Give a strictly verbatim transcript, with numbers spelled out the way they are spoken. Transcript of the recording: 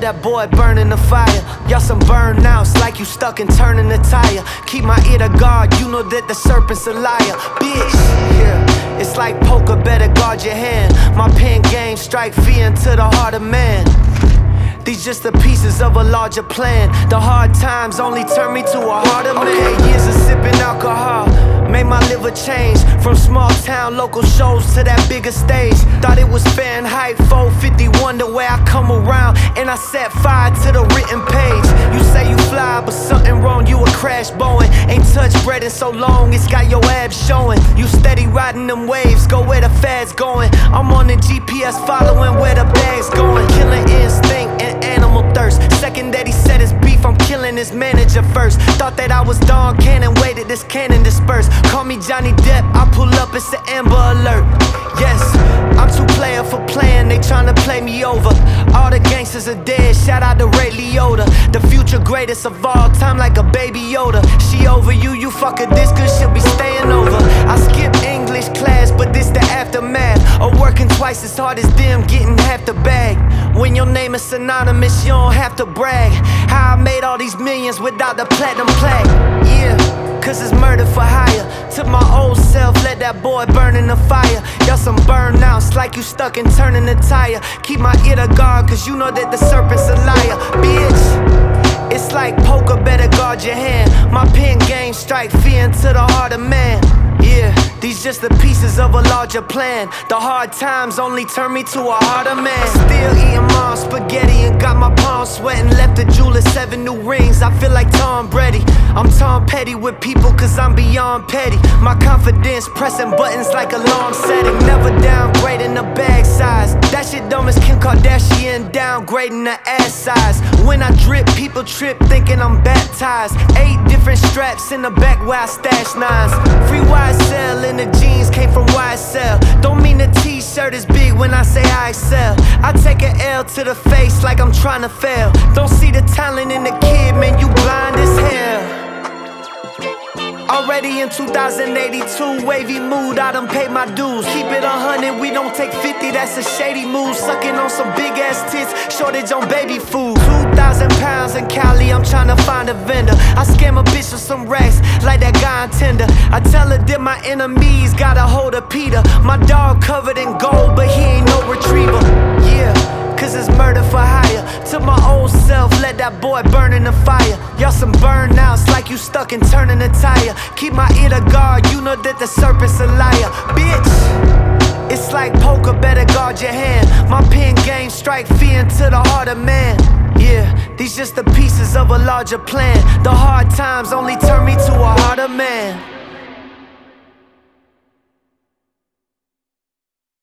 that boy burn in the fire. Y'all some burnouts like you stuck and turning the tire. Keep my ear to guard, you know that the serpent's a liar. Bitch, yeah, it's like poker, better guard your hand. My pen game strike fear into the heart of man. These just the pieces of a larger plan. The hard times only turn me to a harder man. Okay, years of sipping alcohol made my liver change. From small town local shows to that bigger stage. Thought it was Fahrenheit four fifty-one the way I come around, and I set fire to the written page. You say you fly, but something wrong, you a crash Boeing. Ain't touched bread in so long, it's got your abs showing. You steady riding them waves, go where the fad's going. I'm on the G P S following where the bag's going. Killing instinct and animal thirst. Second that he said his beef, I'm killing his manager first. Thought that I was Don Cannon, waited this cannon disperse. Call me Johnny Depp, I pull up, it's an Amber Alert. Yes, I'm too player for playing, they tryna play me over. All the gangsters are dead, shout out to Ray Liotta. The future greatest of all time like a baby Yoda. She over you, you fuck her this good, she'll be staying over. I skip English class, but this the aftermath of working twice as hard as them, getting half the bag. When your name is synonymous, you don't have to brag. How I made all these millions without the platinum plaque. Yeah, cause it's murder for hire. Took my old self, let that boy burn in the fire. Y'all some burnouts like you stuck and turning the tire. Keep my ear to guard, cause you know that the serpent's a liar. Bitch, it's like poker, better guard your hand. My pen game strike fear into the heart of man. Yeah, these just the pieces of a larger plan. The hard times only turn me to a harder man. Still eating mom's spaghetti and got my palms sweating. Left the jeweler seven new rings, I feel like Tom Brady. I'm Tom Petty with people cause I'm beyond petty. My confidence pressing buttons like alarm setting. Never downgrading the bag size. That shit dumb as Kim Kardashian downgrading the ass size. When I drip, people trip thinking I'm baptized. Eight different straps in the back where I stash nines. Free Y S L in the jeans came from Y S L. Don't mean the t-shirt is big when I say I excel. I take an L to the face like I'm trying to fail. Don't see the talent in the kid, man, you blind as hell. Already in two thousand eighty-two, wavy mood, I done paid my dues. Keep it a hundred, we don't take fifty, that's a shady move. Sucking on some big ass tits, shortage on baby food. Two thousand pounds in Cali, I'm tryna find a vendor. I scam a bitch for some racks, like that guy on Tinder. I tell her that my enemies got a hold of Peter. My dog covered in gold, but he ain't no retriever. Yeah, cause it's murder for hire. Took my old self, let that boy burn in the fire. Y'all some burnouts like you stuck and turning the tire. Keep my ear to guard, you know that the serpent's a liar. Bitch, it's like poker, better guard your hand. My pen game strike fear into the heart of man. Yeah, these just the pieces of a larger plan. The hard times only turn me to a harder man.